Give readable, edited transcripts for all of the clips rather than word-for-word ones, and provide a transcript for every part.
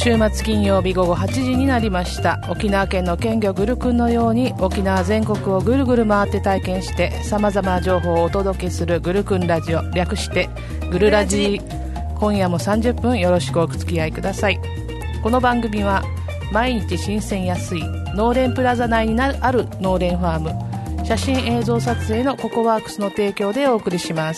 週末金曜日午後8時になりました。沖縄県の県魚グルクンのように沖縄全国をぐるぐる回って体験して様々な情報をお届けするグルクンラジオ、略してグルラジ。今夜も30分よろしくお付き合いください。この番組は毎日新鮮安い農連プラザ内にある農連ファーム、写真映像撮影のココワークスの提供でお送りします。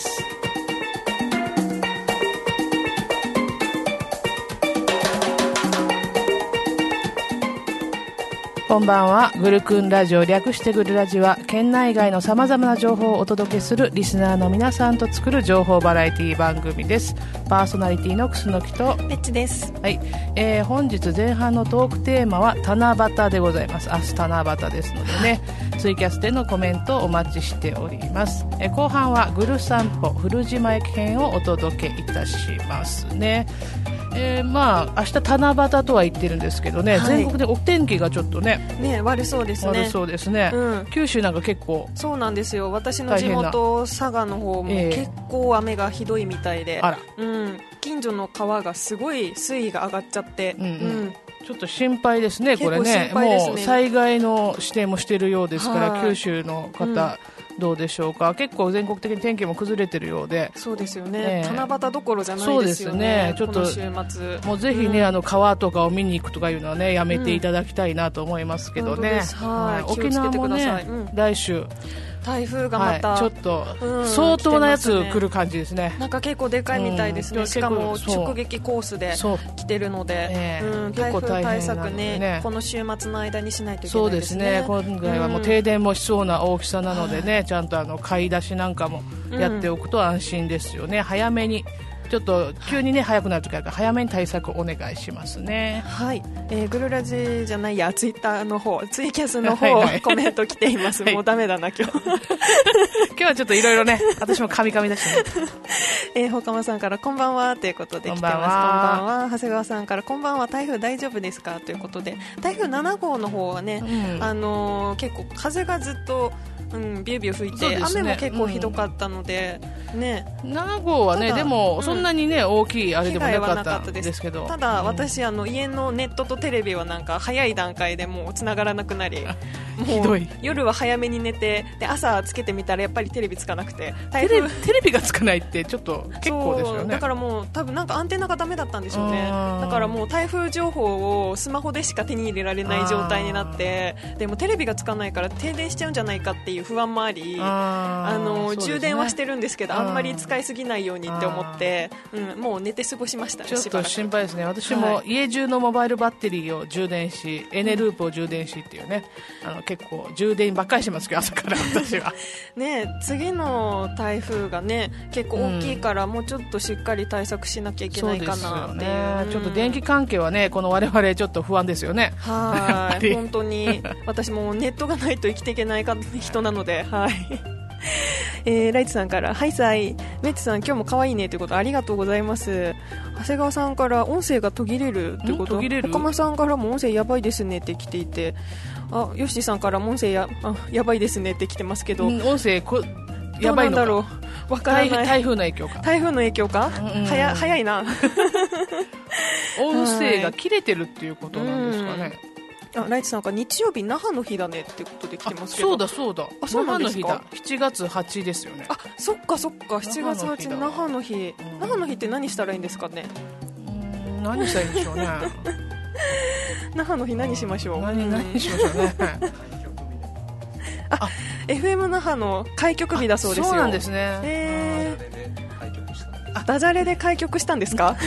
こんばんは。グルクンラジオ、略してグルラジは県内外のさまざまな情報をお届けするリスナーの皆さんと作る情報バラエティ番組です。パーソナリティの楠木とペッチです。 はい、本日前半のトークテーマは七夕でございます。明日七夕ですのでね、ツイキャスでのコメントをお待ちしております。後半はグル散歩古島駅編をお届けいたしますね。まあ明日七夕とは言ってるんですけどね、はい、全国でお天気がちょっとね悪そうですね。 悪そうですね、九州なんか結構そうなんですよ。私の地元佐賀の方も結構雨がひどいみたいで、近所の川がすごい水位が上がっちゃって、 ちょっと心配ですねこれね。もう災害の指定もしているようですから、九州の方、どうでしょうか。結構全国的に天気も崩れてるようで。 そうですよね、七夕どころじゃないですよね。 そうですね、ちょっとこの週末もうぜひね、川とかを見に行くとかいうのはねやめていただきたいなと思いますけどね、沖縄もね、来週台風がまた、 ちょっと相当なやつ来る感じですね。 なんか結構でかいみたいですね、しかも直撃コースで来てるので、台風対策ね、この週末の間にしないといけないですね。 そうですね、今回はもう停電もしそうな大きさなのでね、ちゃんと買い出しなんかもやっておくと安心ですよね。早めにちょっと急にね、早くなるときあるから早めに対策お願いしますね。 はい、グルラジじゃないや、ツイッターの方、ツイキャスの方、コメント来ています。もうダメだな今日今日はちょっといろいろね、私もカミカミだしねほかまさんからこんばんはということで来てます。こんばんは。長谷川さんからこんばんは、台風大丈夫ですかということで、台風7号の方はね、結構風がずっとビュービュー吹いて、雨も結構ひどかったので、 7号はね、でもそんなにね、大きいあれでもなかったですけど、 ただ私、家のネットとテレビはなんか早い段階でもう繋がらなくなり、もう夜は早めに寝て、で朝つけてみたらやっぱりテレビつかなくて、 テレビがつかないってちょっと結構ですよね。 だからもう多分なんかアンテナがダメだったんでしょうね。だからもう台風情報をスマホでしか手に入れられない状態になって、でもテレビがつかないから停電しちゃうんじゃないかっていう不安もあり、充電はしてるんですけど、あんまり使いすぎないようにって思って、もう寝て過ごしましたね。 ちょっと心配ですね。私も家中のモバイルバッテリーを充電し、エネループを充電しっていうね、結構充電ばっかりしてますけど、朝から私はね、次の台風がね結構大きいから、もうちょっとしっかり対策しなきゃいけないかなっていう。 ちょっと電気関係はね、この我々ちょっと不安ですよね。 本当に私もネットがないと生きていけない人なので、ライツさんからハイサイ、メッツさん今日も可愛いねということ、ありがとうございます。長谷川さんから音声が途切れるということ、岡間さんからも音声やばいですねって来ていて、ヨッシーさんからも音声やばいですねって来てますけど、 音声やばいのか、 どうなんだろう、わからない。 台風の影響か。 台風の影響か、早いな音声が切れてるっていうことなんですかね。 ライツさんが日曜日那覇の日だねってことで来てますけど、 そうだ那覇の日だ。7月8ですよね。 そっか7月8、那覇の日。那覇の日って何したらいいんですかね。 何したらいいんでしょうね那覇の日何しましょう。 何しましょうね FM 那覇の開局日だそうですよ。 そうなんですね。 ダジャレで開局したんですか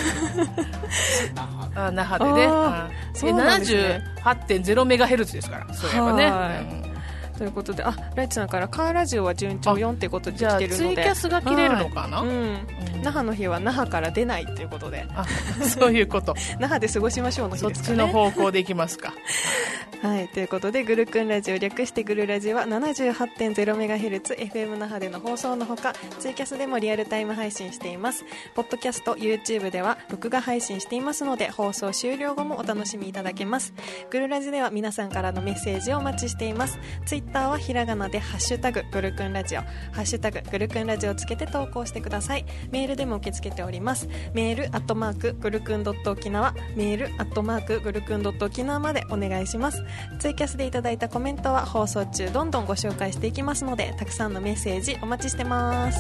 那覇でね。78.0 メガヘルツですから。そういえばね。 ということで、ライチさんからカーラジオは順調4ってことで来てるので、 じゃあツイキャスが切れるのかな。 那覇の日は那覇から出ないということで、 そういうこと那覇で過ごしましょうの日ですかね。 そっちの方向でいきますかはい、ということでグルクンラジオ略してグルラジは 78.0MHz FM 那覇での放送のほかツイキャスでもリアルタイム配信しています。ポッドキャスト YouTube では録画配信していますので放送終了後もお楽しみいただけます。グルラジでは皆さんからのメッセージをお待ちしています。ツイッターはひらがなでハッシュタググルクンラジオハッシュタググルクンラジオをつけて投稿してください。メールでも受け付けております。メール@グルクン沖縄メール@グルクン沖縄までお願いします。ツイキャスでいただいたコメントは放送中どんどんご紹介していきますのでたくさんのメッセージお待ちしてます。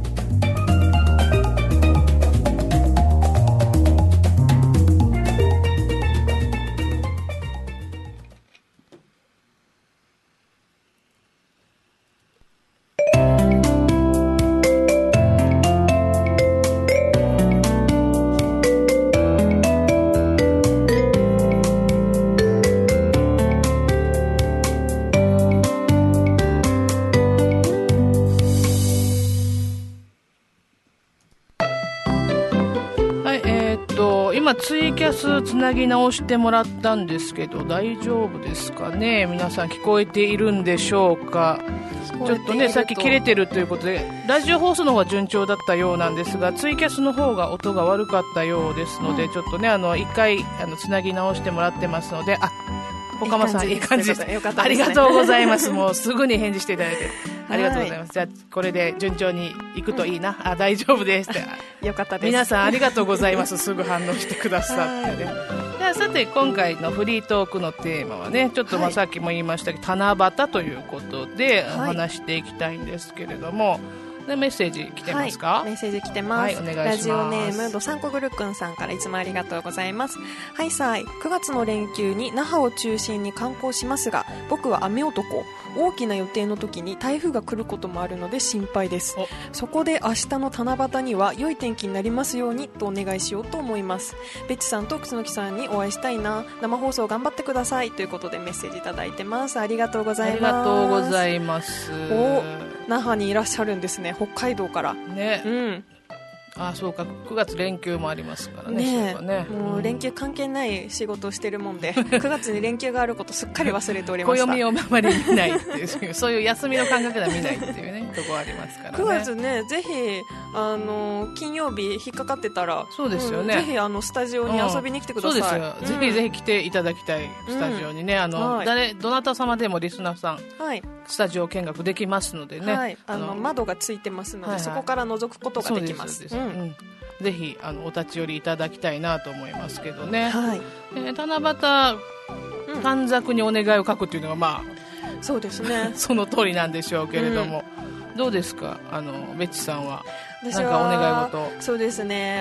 今ツイキャスつなぎ直してもらったんですけど大丈夫ですかね。皆さん聞こえているんでしょうか。ちょっとねさっき切れてるということでラジオ放送の方が順調だったようなんですがツイキャスの方が音が悪かったようですので、ちょっとね一回つなぎ直してもらってますのでポカマさんいい感じです。ありがとうございます。もうすぐに返事していただいてありがとうございます。じゃあこれで順調にいくといいな、大丈夫ですってよかったです。 皆さんありがとうございます。すぐ反応してくださってね。じゃあさて今回のフリートークのテーマはねちょっとさっきも言いましたけど、七夕ということでお話していきたいんですけれども、でメッセージ来てますか。 メッセージ来てます、 お願いします。 ラジオネームどさんこぐるくんさんからいつもありがとうございます。はいさい、9月の連休に那覇を中心に観光しますが僕は雨男、大きな予定の時に台風が来ることもあるので心配です。そこで明日の七夕には良い天気になりますようにとお願いしようと思います。ベッチさんと楠木さんにお会いしたいな、生放送頑張ってくださいということでメッセージいただいてます。ありがとうございます。 ありがとうございます。 那覇にいらっしゃるんですね、北海道からね。そうか9月連休もありますからね。 もう連休関係ない仕事をしてるもんで9月に連休があることすっかり忘れておりました。 暦をあまり見ないっていうそういう休みの感覚では見ないっていうねところありますからね。 9月ねぜひ金曜日引っかかってたらそうですよね、 ぜひスタジオに遊びに来てください。 そうですよ、ぜひぜひ来ていただきたいスタジオにね、どなた様でもリスナーさん、スタジオ見学できますのでね、 窓がついてますので、そこから覗くことができます。 ぜひお立ち寄りいただきたいなと思いますけどね。七夕、短冊にお願いを書くっていうのがそうですねその通りなんでしょうけれども、どうですかベッチさんは。 私はお願い事。そうですね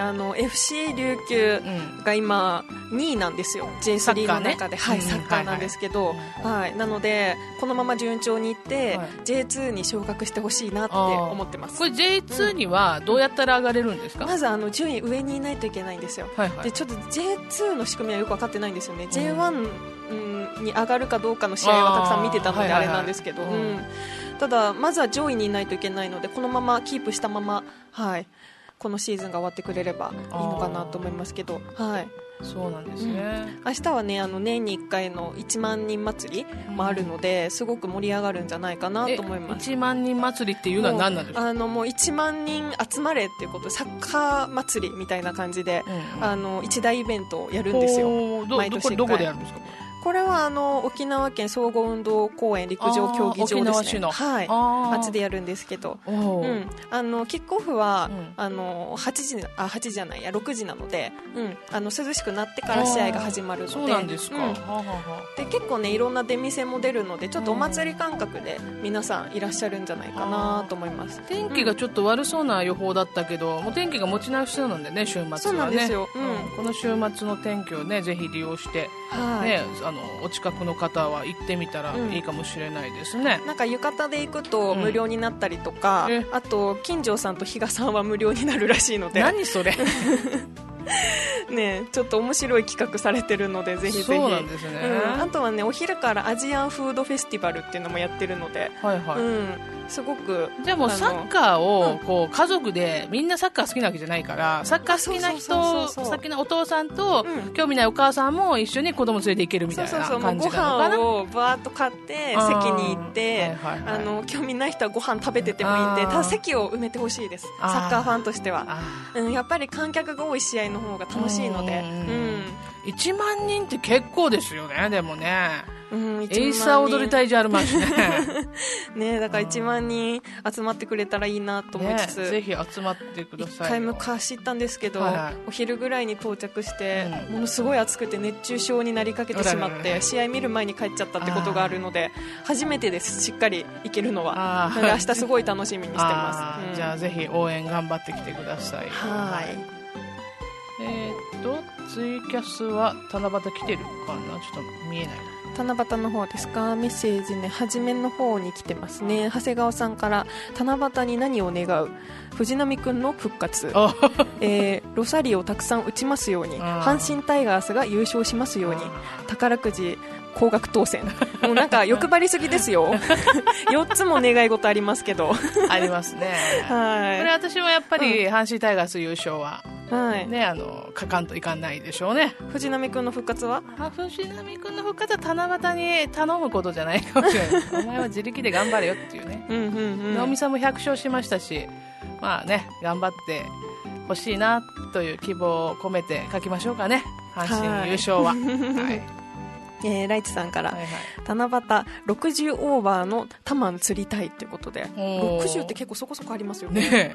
FC 琉球が今2位なんですよ、J3 の中で。サッカーなんですけど、なのでこのまま順調にいって、J2 に昇格してほしいなって思ってます。 これ J2 にはどうやったら上がれるんですか。 まず順位上にいないといけないんですよ。でちょっと J2 の仕組みはよく分かってないんですよね。J1 に上がるかどうかの試合はたくさん見てたのであれなんですけど、ただまずは上位にいないといけないのでこのままキープしたまま、このシーズンが終わってくれればいいのかなと思いますけど、 そうなんですね、 明日はね年に1回の1万人祭りもあるので、すごく盛り上がるんじゃないかなと思います。 1万人祭りっていうのは何なんですか。 もう1万人集まれっていうことでサッカー祭りみたいな感じで、一大イベントをやるんですよ。毎年1回。 どこでやるんですか。 これは沖縄県総合運動公園陸上競技場ですね。あっちでやるんですけど、キックオフは、6時なので、涼しくなってから試合が始まるので。 そうなんですか。 で結構ねいろんな出店も出るのでちょっとお祭り感覚で皆さんいらっしゃるんじゃないかなと思います。 天気がちょっと悪そうな予報だったけど、もう天気が持ち直しそうなんでね、週末はね。 そうなんですよ、 この週末の天気をねぜひ利用して、お近くの方は行ってみたらいいかもしれないですね。 なんか浴衣で行くと無料になったりとか、あと金城さんと比嘉さんは無料になるらしいので。 何それね、ちょっと面白い企画されてるのでぜひぜひ。 そうなんですね、 あとはねお昼からアジアンフードフェスティバルっていうのもやってるので、 すごくじゃあもうサッカーをこう家族でみんなサッカー好きなわけじゃないから、サッカー好きな人、さっきのお父さんと興味ないお母さんも一緒に子供連れて行けるみたいな感じなのかな。 ご飯をバーッと買って席に行って、興味ない人はご飯食べててもいいんで、ただ席を埋めてほしいです、サッカーファンとしては。やっぱり観客が多い試合の方が楽しいので。 1万人って結構ですよね。でもね、エイサー踊りたいじゃあるまいしねね、だから1万人集まってくれたらいいなと思いつつ、 ぜひ集まってください。 1回昔行ったんですけど、お昼ぐらいに到着して、ものすごい暑くて熱中症になりかけてしまって、試合見る前に帰っちゃったってことがあるので、初めてです、しっかり行けるのは。明日すごい楽しみにしてます。 じゃあぜひ応援頑張ってきてください。ツイキャスは七夕来てるかな、ちょっと見えないな。 七夕の方ですか。メッセージね、初めの方に来てますね。長谷川さんから、七夕に何を願う、藤波くんの復活、ロサリオたくさん打ちますように、阪神タイガースが優勝しますように、宝くじ高額当選。もうなんか欲張りすぎですよ4つも願い事ありますけどありますね。これ私もやっぱり阪神タイガース優勝は、ね、書かんといかんないでしょうね。 藤波くんの復活は、 藤波くんの復活は七夕に頼むことじゃないかもしれないお前は自力で頑張れよっていうね。直美さんも100勝しましたし、まあね、頑張ってほしいなという希望を込めて書きましょうかね、阪神優勝は。 ライチさんから、七夕60オーバーのタマン釣りたいということで、60って結構そこそこありますよね。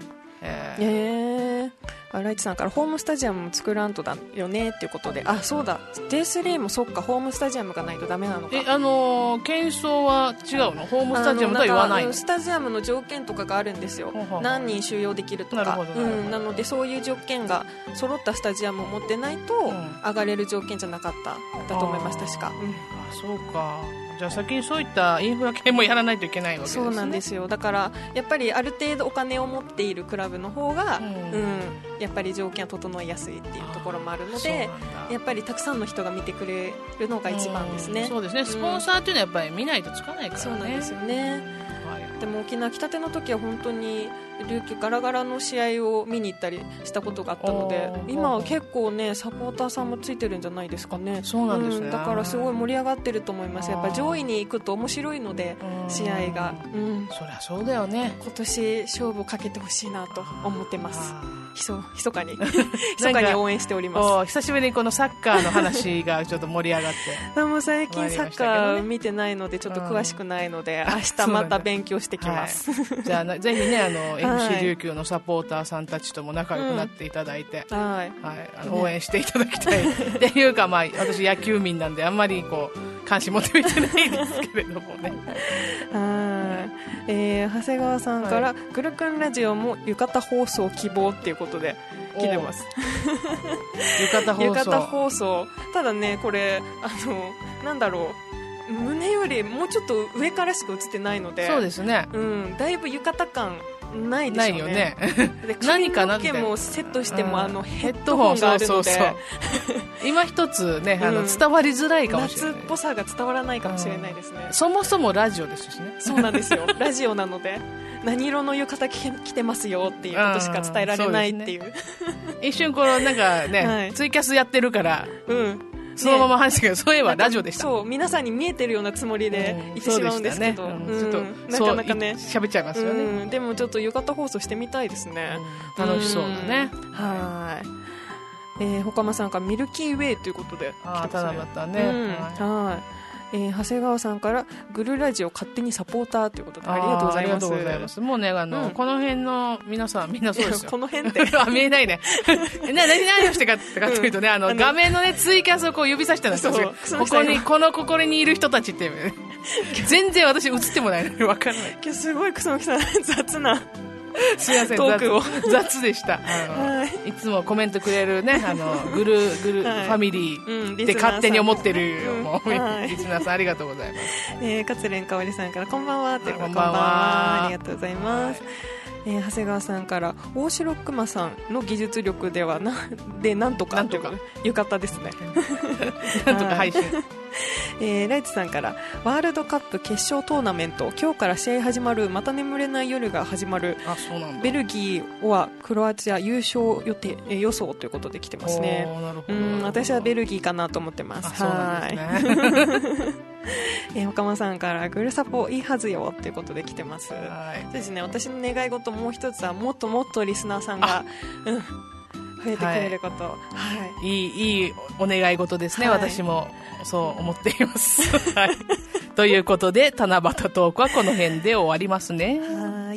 ライチさんから、ホームスタジアムも作らんとだよねっていうことで、そうだ、J3 もそっか、ホームスタジアムがないとダメなのか。 検証は違うの？ホームスタジアムとは言わないの？ スタジアムの条件とかがあるんですよ。何人収容できるとか。なのでそういう条件が揃ったスタジアムを持ってないと上がれる条件じゃなかっただと思います、確か。 そうか。じゃあ先にそういったインフラ系もやらないといけないわけですね。 そうなんですよ。だからやっぱりある程度お金を持っているクラブの方が、やっぱり条件は整いやすいっていうところもあるので、やっぱりたくさんの人が見てくれるのが一番ですね。 そうですね。スポンサーっていうのはやっぱり見ないとつかないからね。 そうなんですよね。でも沖縄来たての時は本当に琉球ガラガラの試合を見に行ったりしたことがあったので、今は結構ねサポーターさんもついてるんじゃないですかね。 そうなんですね。 だからすごい盛り上がってると思います。やっぱ上位に行くと面白いので、試合が、 そりゃそうだよね。 今年勝負をかけてほしいなと思ってます。密かに密かに応援しております。 久しぶりにこのサッカーの話がちょっと盛り上がってでも最近サッカー見てないのでちょっと詳しくないので、明日また勉強してきます。 じゃあぜひね、FC 琉球のサポーターさんたちとも仲良くなっていただいて、応援していただきたいっていうか、私野球民なんであんまり関心持ってみてないですけれどもね。 長谷川さんから、グルクンラジオも浴衣放送希望っていうことで来てます。 浴衣放送。ただね、これなんだろう、胸よりもうちょっと上からしか映ってないので、 そうですね、 だいぶ浴衣感ないでしょうね。 ないよね。 で髪の毛もセットしてもヘッドホンがあるので、 今一つね、伝わりづらいかもしれない。 夏っぽさが伝わらないかもしれないですね。 そもそもラジオですしね。 そうなんですよ。ラジオなので何色の浴衣着てますよっていうことしか伝えられないっていう。 一瞬なんかね、ツイキャスやってるから、そのまま話したけど、そういえばラジオでした。 そう、皆さんに見えてるようなつもりで言ってしまうんですけど、 ちょっとなかなかね喋っちゃいますよね。 でもちょっと浴衣放送してみたいですね。 楽しそうだね。 はい。ほかまさんからミルキーウェイということで来てますね。 ただね。 はい。長谷川さんからグルラジオ勝手にサポーターということでありがとうございます。ありがとうございます。 もうね、この辺の皆さんみんなそうですよ。 この辺って見えないね。何をしてかというとね、画面のねツイキャスを指さしてたんですよ。ここにいる人たちって全然私映ってもないのに分からない。 今日すごい草木さん雑な。 すいません、 トークを雑でした。いつもコメントくれるね、グルファミリーって勝手に思ってるリスナーさん、ありがとうございます。 勝連かおりさんからこんばんはって、 こんばんは、 ありがとうございます。長谷川さんから大城熊さんの技術力ではなんとか浴衣ですね。 なんとか配信ライツさんからワールドカップ決勝トーナメント、今日から試合始まる、また眠れない夜が始まる、 あ、そうなんだ。 ベルギーはクロアチア優勝予想ということで来てますね。 なるほど。 私はベルギーかなと思ってます。 あ、そうなんですね。 岡間さんからグルサポいいはずよということで来てます。 はい。 そうですね、私の願い事もう一つはもっともっとリスナーさんが、増えてくれること、はい、 いいお願い事ですね、 はい、 私もそう思っています。はい。ということで、七夕トークはこの辺で終わりますね。 はい。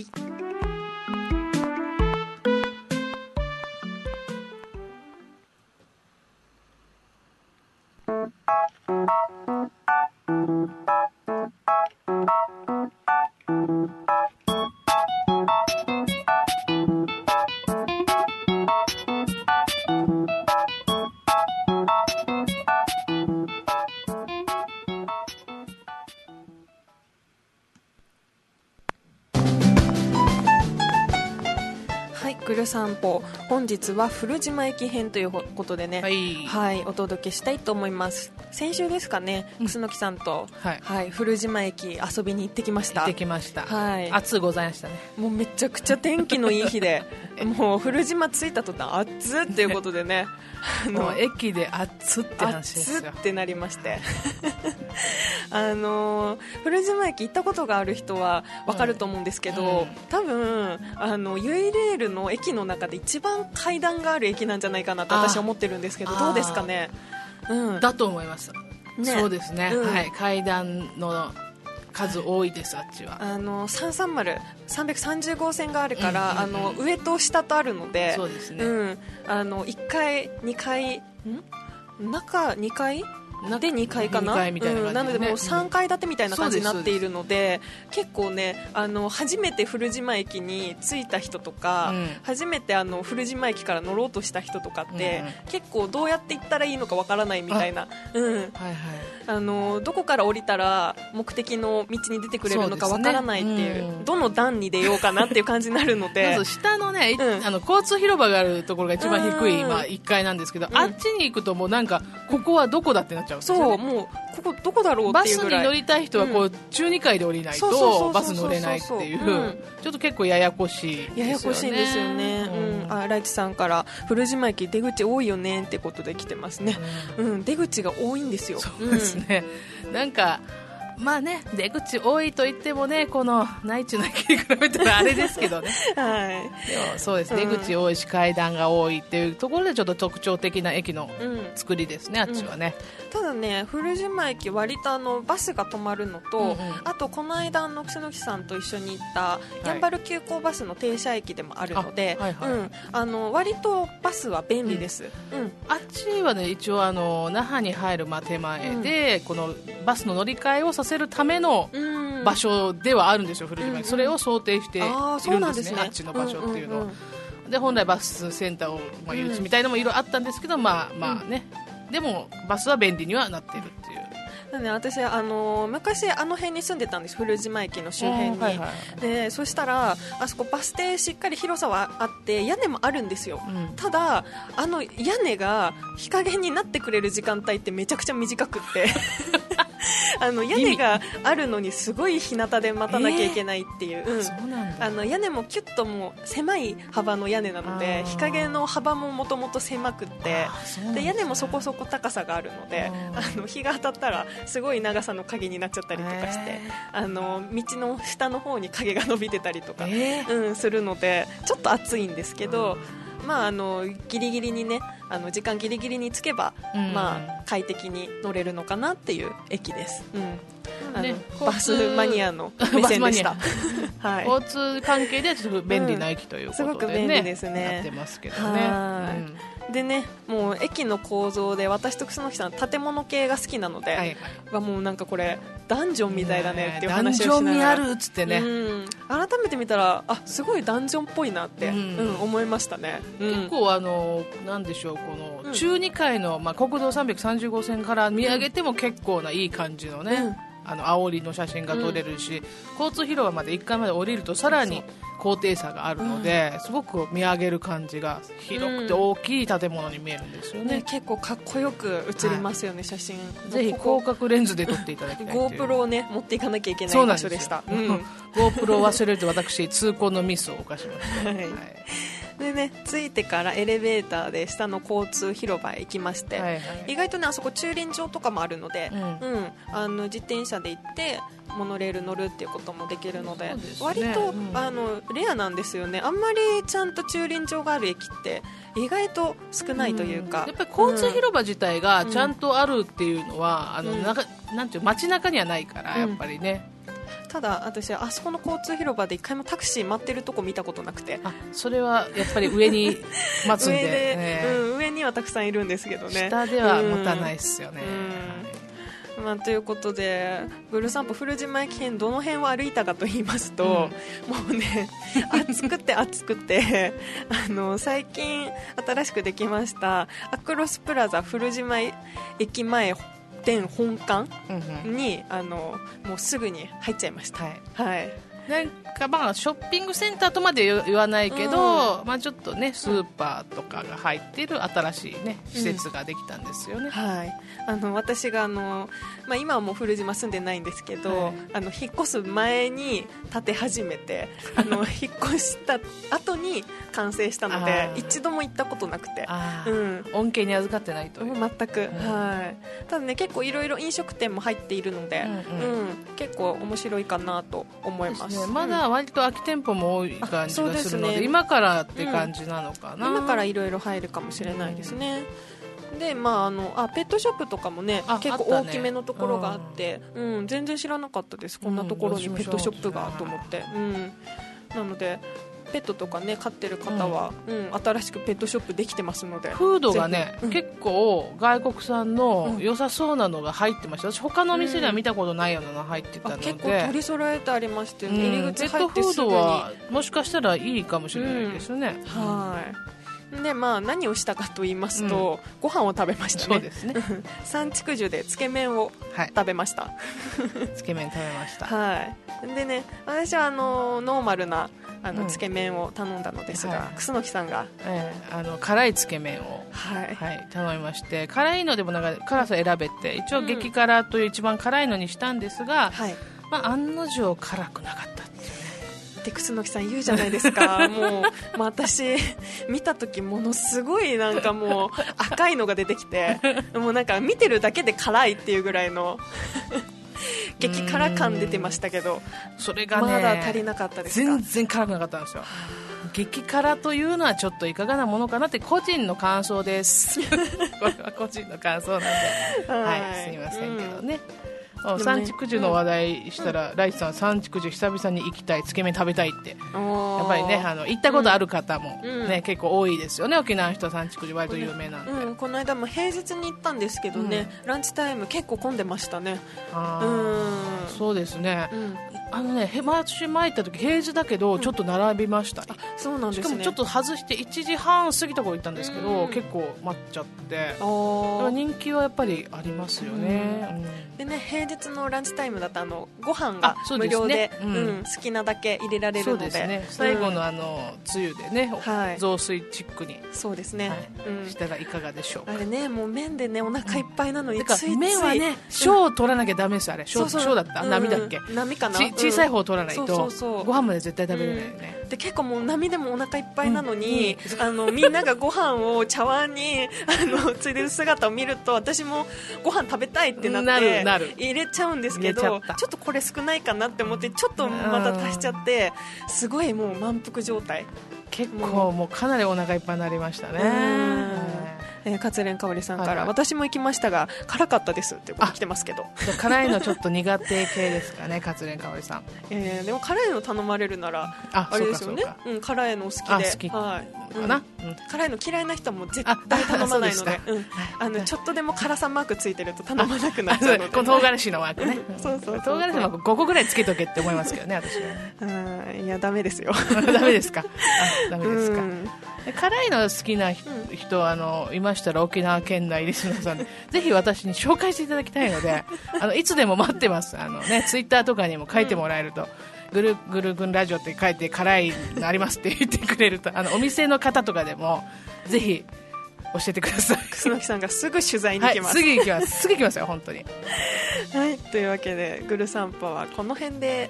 グル散歩、本日は古島駅編ということでね、はい、お届けしたいと思います。先週ですかね、楠木さんと、古島駅遊びに行ってきました。 行ってきました。 はい、 暑ございましたね。 もうめちゃくちゃ天気のいい日でもう古島着いた途端暑っていうことでねもう駅で暑って話ですよ。 暑ってなりまして古島駅行ったことがある人は分かると思うんですけど、多分ユイレールの駅の中で一番階段がある駅なんじゃないかなと私は思ってるんですけど、どうですかね。 だと思います、ね、そうですね、はい、階段の数多いです、あっちは。330、330号線があるから、上と下とあるので、 そうですね、 1階、2階、中2階で2階かな、 2階みたいな感じでね、 なのでもう3階建てみたいな感じになっているので、結構ね、初めて古島駅に着いた人とか、初めて古島駅から乗ろうとした人とかって、結構どうやって行ったらいいのかわからないみたいな、どこから降りたら目的の道に出てくれるのかわからないっていう、どの段に出ようかなっていう感じになるのでまず下のね、交通広場があるところが一番低い、1階なんですけど、あっちに行くともうなんかここはどこだってなっちゃうんですよね。 そう、もうここどこだろうっていうぐらい。 バスに乗りたい人はこう、中2階で降りないとバス乗れないっていう、ちょっと結構ややこしいですよね。 ややこしいんですよね。ライチさんから古島駅出口多いよねってことで来てますね。出口が多いんですよ。 そうですね、なんかまあね、出口多いと言ってもね、この内地の駅に比べたらあれですけどねはい、でもそうです、出口多いし階段が多いっていうところでちょっと特徴的な駅の作りですね、あっちはね。 ただね、古島駅割とバスが止まるのと、あとこの間楠木さんと一緒に行ったやんばる急行バスの停車駅でもあるので、割とバスは便利です。 あっちはね、一応那覇に入る手前で、このバスの乗り換えをさせるための場所ではあるんですよ、古島駅。それを想定しているんですね、あっちの場所っていうのは。で本来バスセンターを誘致みたいなのもいろいろあったんですけど、まあね、でもバスは便利にはなっているっていう。 私昔あの辺に住んでたんです、古島駅の周辺に。でそしたらあそこバス停しっかり広さはあって屋根もあるんですよ。ただ屋根が日陰になってくれる時間帯ってめちゃくちゃ短くって屋根があるのにすごい日向で待たなきゃいけないっていう、屋根もキュッともう狭い幅の屋根なので、日陰の幅ももともと狭くって、で屋根もそこそこ高さがあるので、日が当たったらすごい長さの影になっちゃったりとかして、道の下の方に影が伸びてたりとか、するのでちょっと暑いんですけど、ギリギリにね、時間ギリギリに着けば、快適に乗れるのかなっていう駅です。バスマニアの目線でした。 交通関係ではちょっと便利な駅ということで、ね、 すごく便利ですね。 なってますけどね。 でね、もう駅の構造で私と楠木さん建物系が好きなので、もうなんかこれダンジョンみたいだねっていう話をしながら、 ダンジョンにあるっつってね、 改めて見たらすごいダンジョンっぽいなって、思いましたね。 結構なんでしょう、この中2階の、国道330号線から見上げても結構ないい感じのね、 煽りの写真が撮れるし、交通広場まで1階まで降りるとさらに高低差があるので、すごく見上げる感じが広くて大きい建物に見えるんですよね。 結構かっこよく写りますよね、写真。 ぜひ広角レンズで撮っていただきたい。 GoPro をね持っていかなきゃいけない場所でした。 GoPro を忘れると私痛恨のミスを犯しました。 でね、着いてからエレベーターで下の交通広場へ行きまして、意外とねあそこ駐輪場とかもあるので、自転車で行ってモノレール乗るっていうこともできるので、割と、レアなんですよね。あんまりちゃんと駐輪場がある駅って意外と少ないというか、 やっぱり交通広場自体がちゃんとあるっていうのは、なんていう街中にはないからやっぱりね。 ただ私あそこの交通広場で一回もタクシー待ってるとこ見たことなくて、 それはやっぱり上に待つんで、 上にはたくさんいるんですけどね、 下では待たないですよね。 ということでぐる散歩古島駅編どの辺を歩いたかと言いますと、もうね暑くて暑くて最近新しくできましたアクロスプラザ古島駅前店本館に、もうすぐに入っちゃいました。 なんかショッピングセンターとまで言わないけど、ちょっとねスーパーとかが入っている新しいね施設ができたんですよね。 私が今はもう古島住んでないんですけど、引っ越す前に建て始めて引っ越した後に完成したので一度も行ったことなくて、 恩恵に預かってないという。 全く、ただね結構いろいろ飲食店も入っているので、結構面白いかなと思います。 まだ割と空き店舗も多い感じがするので、今からって感じなのかな。 今からいろいろ入るかもしれないですね。でペットショップとかもね結構大きめのところがあって、全然知らなかったです。こんなところにペットショップがと思って、なのでペットとかね飼ってる方は、新しくペットショップできてますので、 フードがね、結構外国産の良さそうなのが入ってました。私他の店では見たことないようなのが入ってたので、 結構取り揃えてありまして、入り口入ってすぐにペットフードはもしかしたらいいかもしれないですね。 で何をしたかと言いますと、ご飯を食べましたね。 そうですね三竹樹でつけ麺を食べました。 つけ麺食べました。 でね、私はノーマルなつけ麺を頼んだのですが、楠木さんが、 辛いつけ麺を、頼みまして、辛いのでも辛さ選べて、一応激辛という一番辛いのにしたんですが、案の定辛くなかったっていうね。 で楠木さん言うじゃないですかもう私見た時ものすごいなんかもう赤いのが出てきてもうなんか見てるだけで辛いっていうぐらいの激辛感出てましたけど、 それがねまだ足りなかったですか？ 全然辛くなかったんですよ。激辛というのはちょっといかがなものかなって個人の感想ですこれは個人の感想なんで、すいませんけどね。三竹樹の話題したら、ライチさん三竹樹久々に行きたい、つけ麺食べたいってやっぱりね行ったことある方も、結構多いですよね。沖縄の人は三竹樹割と有名なんで、 この間も平日に行ったんですけどね、ランチタイム結構混んでましたね。 そうですね、私前行った時平日だけどちょっと並びました、 そうなんですね。 しかもちょっと外して1時半過ぎた頃行ったんですけど、結構待っちゃって、人気はやっぱりありますよね。 でね、平日のランチタイムだとご飯が無料で、好きなだけ入れられるので、 そうですね、最後のつゆでね、雑炊チックにそうですね、 したらいかがでしょうか。 あれね、もう麺でねお腹いっぱいなのに、ついつい麺はね小を取らなきゃダメですよ。あれ小だった？波だっけ？ 波かな。 小さい方を取らないとご飯まで絶対食べれないよね。 で結構もう波でもお腹いっぱいなのに、みんながご飯を茶碗についでる姿を見ると、私もご飯食べたいってなって入れちゃうんですけど、ちょっとこれ少ないかなって思ってちょっとまた足しちゃって、すごいもう満腹状態。 結構もうかなりお腹いっぱいになりましたね。 勝連香織さんから、私も行きましたが辛かったですってこと来てますけど、 辛いのちょっと苦手系ですかね勝連香織さん。 でも辛いの頼まれるならあれですよね、辛いの好きで、 かな、 辛いの嫌いな人はもう絶対頼まないので、ちょっとでも辛さマークついてると頼まなくなっちゃうので、 この唐辛子のマークねそう唐辛子のマーク5個ぐらいつけとけって思いますけどね、私は。 いやダメですよダメですか。ダメですか。辛いの好きな人いましたら、沖縄県内リスナーさんでぜひ私に紹介していただきたいのでいつでも待ってます。ツイッターとかにも書いてもらえると、ぐるぐるぐんラジオって書いて辛いのありますって言ってくれると、お店の方とかでもぜひ教えてください。 楠木さんがすぐ取材に行きます。 すぐ行きます。すぐ行きますよ本当に。 はい、というわけでぐる散歩はこの辺で。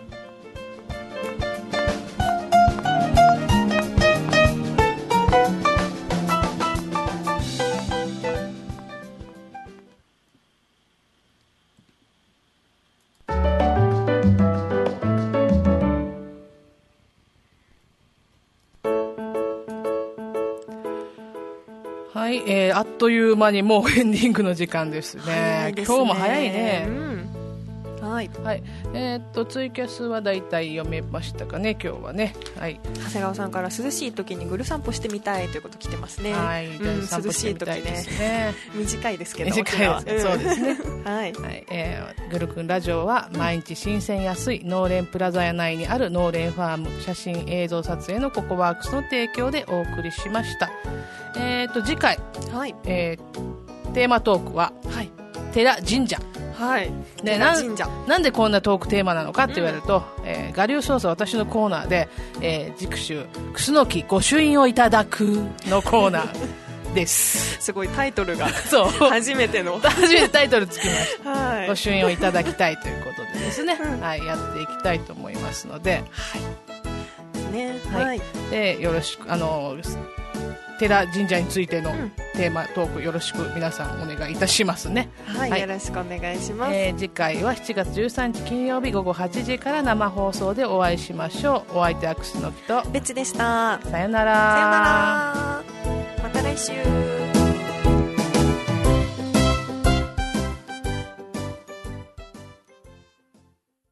はい、 あっという間にもうエンディングの時間ですね。 早いですね。 今日も早いね。 はい、 はい、ツイキャスはだいたい読めましたかね、今日はね。はい、 長谷川さんから涼しい時にぐる散歩してみたいということ来てますね。 はい、 涼しい時ね。短いですけど。 短いです、そうですね。 はい、 ぐるくんラジオは毎日新鮮安い農連プラザ屋内にある農連ファーム写真映像撮影のココワークスの提供でお送りしました。次回、 はい、 テーマトークは、 はい、 寺神社。 はい、 ね、なんでこんなトークテーマなのかって言われると、我流操作私のコーナーで、次週楠木御朱印をいただくのコーナーですすごいタイトルがそう初めてタイトルつきました、 はい、 御朱印をいただきたいということでですね、はい、やっていきたいと思いますので、 はいね、 はい、でよろしく寺神社についてのテーマトークよろしく皆さんお願いいたしますね。 はい、はい、よろしくお願いします。 次回は7月13日金曜日午後8時から生放送でお会いしましょう。お相手は楠木とベッチでした。 さよなら。 さよなら。また来週。